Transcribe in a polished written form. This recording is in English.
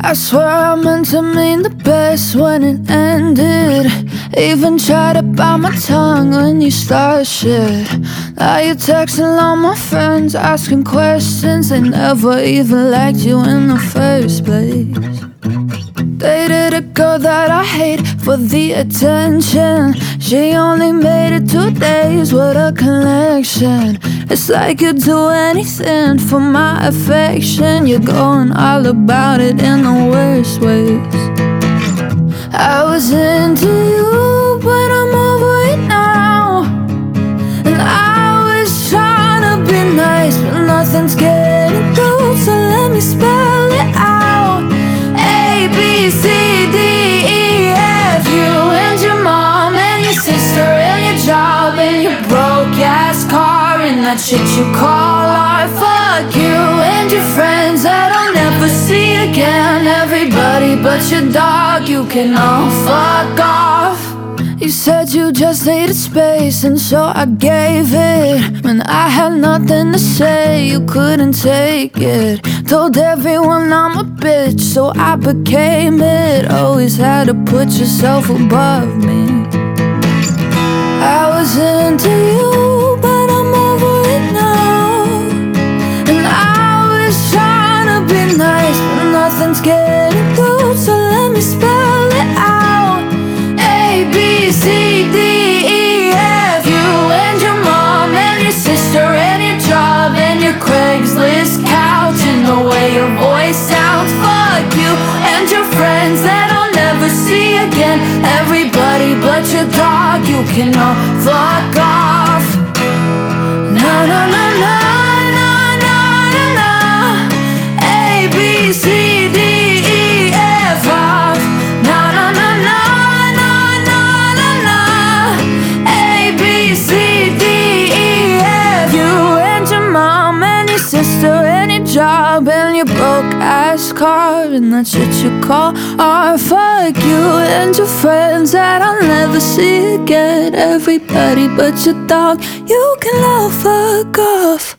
I swear I meant to mean the best when it ended. Even tried to bite my tongue when you started shit. Now you're texting all my friends, asking questions. They never even liked you in the first place. Dated a girl that I hate for the attention. She only made it 2 days with a connection. It's like you'd do anything for my affection. You're going all about it in the worst ways. I was into you, but I'm over it now. And I was trying to be nice, but nothing's getting through. So let me spell it out. A, B, C, D, E, F. You and your mom and your sister and your job and your broke-ass car and that shit you call art. Fuck you and your friends that I'll never see again. Everybody but your dog, you can all fuck off. You said you just needed space, and so I gave it. When I had nothing to say, you couldn't take it. Told everyone I'm a bitch, so I became it. Always had to put yourself above me. I was into you, but I'm over it now. And I was trying to be nice, but nothing's getting through. So let me spell it out. A, B, C, D, E, F. You and your mom and your sister and your job and your Craigslist couch and the way your voice sounds. Fuck you and your friends that I'll never see again. Everybody but your dog, you can all fuck off. Na na na na na na na na. A, B, C, D, E, F, off. Na na na na na na na na. A, B, C, D, E, F. You and your mom and your sister and your job and your broke-ass car and that shit you call art. Fuck you and your friends that I'll never see again. Everybody but your dog, you can all fuck off.